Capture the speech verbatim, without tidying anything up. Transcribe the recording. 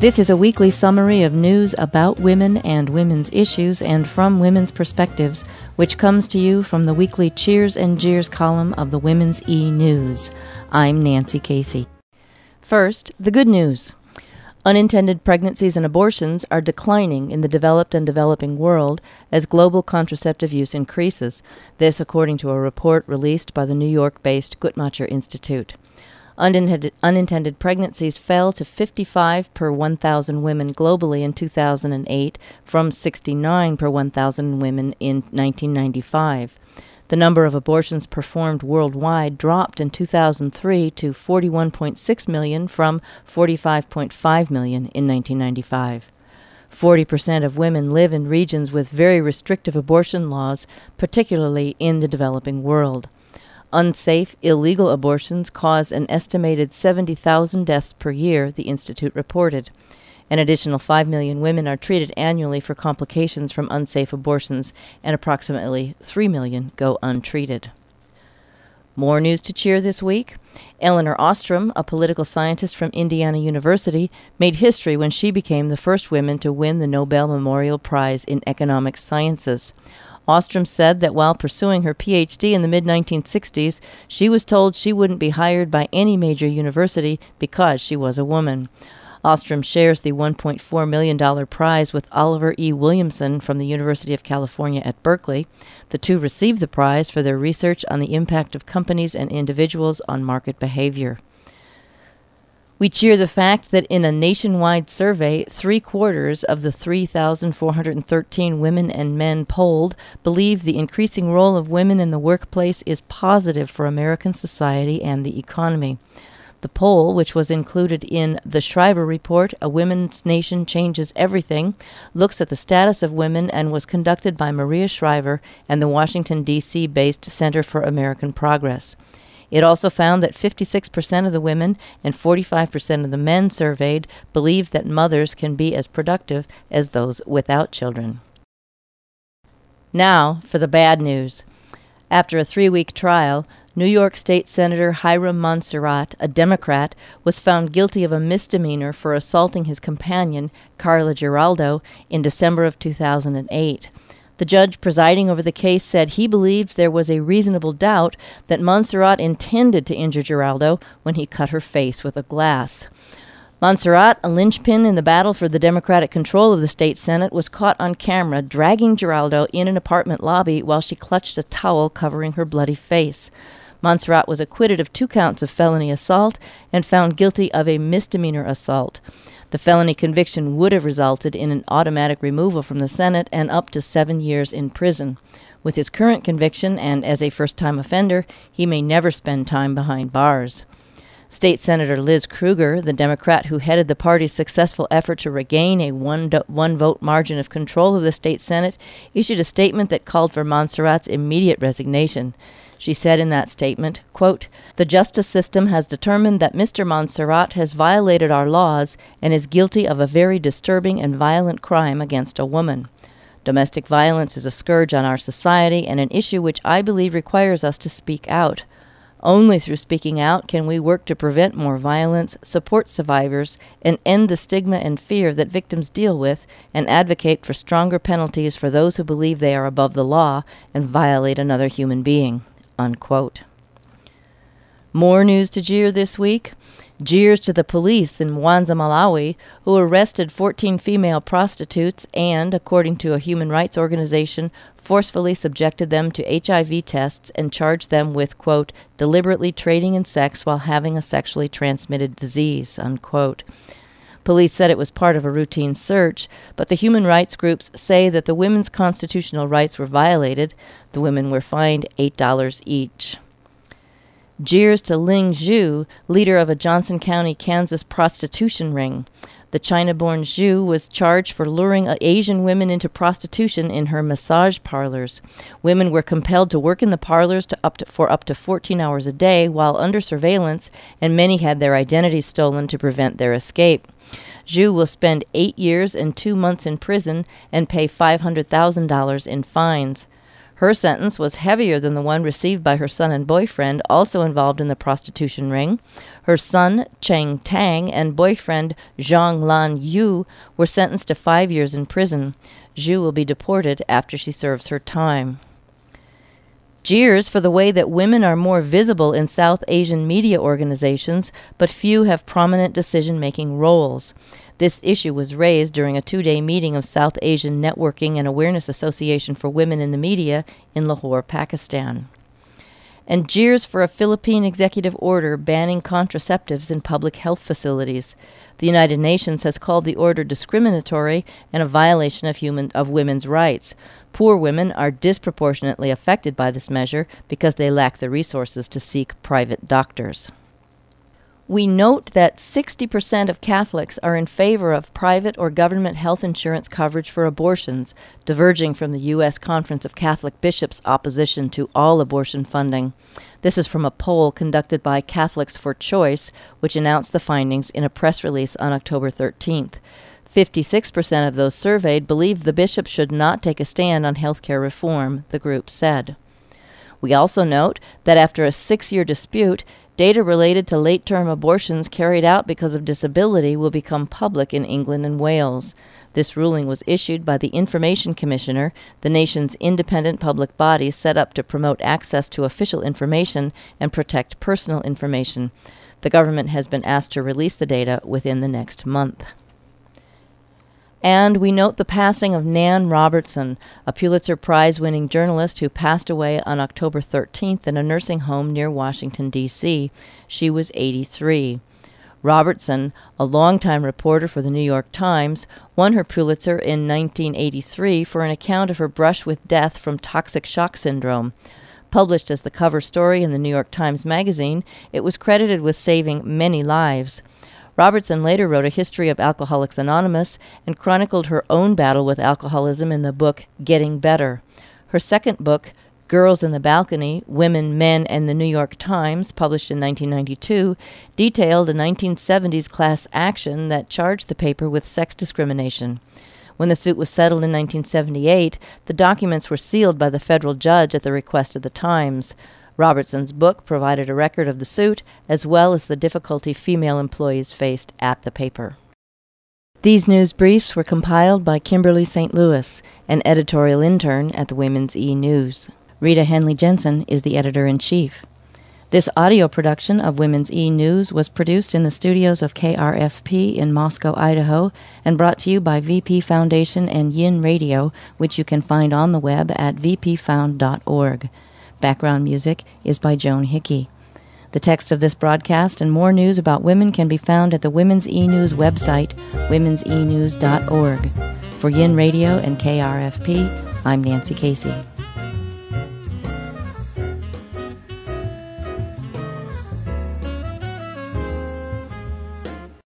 This is a weekly summary of news about women and women's issues and from women's perspectives, which comes to you from the weekly Cheers and Jeers column of the Women's E-News. I'm Nancy Casey. First, the good news. Unintended pregnancies and abortions are declining in the developed and developing world as global contraceptive use increases. This according to a report released by the New York-based Guttmacher Institute. Unintended, unintended pregnancies fell to fifty-five per one thousand women globally in two thousand eight from sixty-nine per one thousand women in nineteen ninety-five. The number of abortions performed worldwide dropped in two thousand three to forty-one point six million from forty-five point five million in nineteen ninety-five. forty percent of women live in regions with very restrictive abortion laws, particularly in the developing world. Unsafe, illegal abortions cause an estimated seventy thousand deaths per year, the Institute reported. An additional five million women are treated annually for complications from unsafe abortions, and approximately three million go untreated. More news to cheer this week. Elinor Ostrom, a political scientist from Indiana University, made history when she became the first woman to win the Nobel Memorial Prize in Economic Sciences. Ostrom said that while pursuing her P H D in the mid nineteen sixties, she was told she wouldn't be hired by any major university because she was a woman. Ostrom shares the one point four million dollars prize with Oliver E. Williamson from the University of California at Berkeley. The two received the prize for their research on the impact of companies and individuals on market behavior. We cheer the fact that in a nationwide survey, three-quarters of the three thousand four hundred thirteen women and men polled believe the increasing role of women in the workplace is positive for American society and the economy. The poll, which was included in the Schreiber Report, A Women's Nation Changes Everything, looks at the status of women and was conducted by Maria Shriver and the Washington, D C-based Center for American Progress. It also found that fifty-six percent of the women and forty-five percent of the men surveyed believe that mothers can be as productive as those without children. Now for the bad news. After a three-week trial, New York State Senator Hiram Monserrat, a Democrat, was found guilty of a misdemeanor for assaulting his companion, Carla Giraldo, in December of two thousand eight. The judge presiding over the case said he believed there was a reasonable doubt that Monserrat intended to injure Giraldo when he cut her face with a glass. Monserrat, a linchpin in the battle for the Democratic control of the state Senate, was caught on camera dragging Giraldo in an apartment lobby while she clutched a towel covering her bloody face. Monserrat was acquitted of two counts of felony assault and found guilty of a misdemeanor assault. The felony conviction would have resulted in an automatic removal from the Senate and up to seven years in prison. With his current conviction and as a first-time offender, he may never spend time behind bars. State Senator Liz Krueger, the Democrat who headed the party's successful effort to regain a one do- one-vote margin of control of the state Senate, issued a statement that called for Monserrat's immediate resignation. She said in that statement, quote, "The justice system has determined that Mister Monserrat has violated our laws and is guilty of a very disturbing and violent crime against a woman. Domestic violence is a scourge on our society and an issue which I believe requires us to speak out. Only through speaking out can we work to prevent more violence, support survivors, and end the stigma and fear that victims deal with, and advocate for stronger penalties for those who believe they are above the law and violate another human being." Unquote. More news to jeer this week. Jeers to the police in Mwanza, Malawi, who arrested fourteen female prostitutes and, according to a human rights organization, forcefully subjected them to H I V tests and charged them with, quote, deliberately trading in sex while having a sexually transmitted disease, unquote. Police said it was part of a routine search, but the human rights groups say that the women's constitutional rights were violated. The women were fined eight dollars each. Jeers to Ling Zhu, leader of a Johnson County, Kansas prostitution ring. The China-born Zhu was charged for luring Asian women into prostitution in her massage parlors. Women were compelled to work in the parlors to up to, for up to fourteen hours a day while under surveillance, and many had their identities stolen to prevent their escape. Zhu will spend eight years and two months in prison and pay five hundred thousand dollars in fines. Her sentence was heavier than the one received by her son and boyfriend, also involved in the prostitution ring. Her son, Cheng Tang, and boyfriend, Zhang Lan Yu, were sentenced to five years in prison. Zhu will be deported after she serves her time. Jeers for the way that women are more visible in South Asian media organizations, but few have prominent decision-making roles. This issue was raised during a two-day meeting of South Asian Networking and Awareness Association for Women in the Media in Lahore, Pakistan. And jeers for a Philippine executive order banning contraceptives in public health facilities. The United Nations has called the order discriminatory and a violation of human of women's rights. Poor women are disproportionately affected by this measure because they lack the resources to seek private doctors. We note that sixty percent of Catholics are in favor of private or government health insurance coverage for abortions, diverging from the U S Conference of Catholic Bishops' opposition to all abortion funding. This is from a poll conducted by Catholics for Choice, which announced the findings in a press release on October thirteenth. fifty-six percent of those surveyed believed the bishops should not take a stand on health care reform, the group said. We also note that after a six-year dispute, data related to late-term abortions carried out because of disability will become public in England and Wales. This ruling was issued by the Information Commissioner, the nation's independent public body set up to promote access to official information and protect personal information. The government has been asked to release the data within the next month. And we note the passing of Nan Robertson, a Pulitzer Prize-winning journalist who passed away on October thirteenth in a nursing home near Washington, D C She was eighty-three. Robertson, a longtime reporter for the New York Times, won her Pulitzer in nineteen eighty-three for an account of her brush with death from toxic shock syndrome. Published as the cover story in the New York Times Magazine, it was credited with saving many lives. Robertson later wrote a history of Alcoholics Anonymous and chronicled her own battle with alcoholism in the book Getting Better. Her second book, Girls in the Balcony, Women, Men, and the New York Times, published in nineteen ninety-two, detailed a nineteen seventies class action that charged the paper with sex discrimination. When the suit was settled in nineteen seventy-eight, the documents were sealed by the federal judge at the request of the Times. Robertson's book provided a record of the suit, as well as the difficulty female employees faced at the paper. These news briefs were compiled by Kimberly Saint Louis, an editorial intern at the Women's E-News. Rita Henley Jensen is the editor-in-chief. This audio production of Women's E-News was produced in the studios of K R F P in Moscow, Idaho, and brought to you by V P Foundation and Yin Radio, which you can find on the web at v p found dot org. Background music is by Joan Hickey. The text of this broadcast and more news about women can be found at the Women's E-News website, womens e news dot org. For Yin Radio and K R F P, I'm Nancy Casey.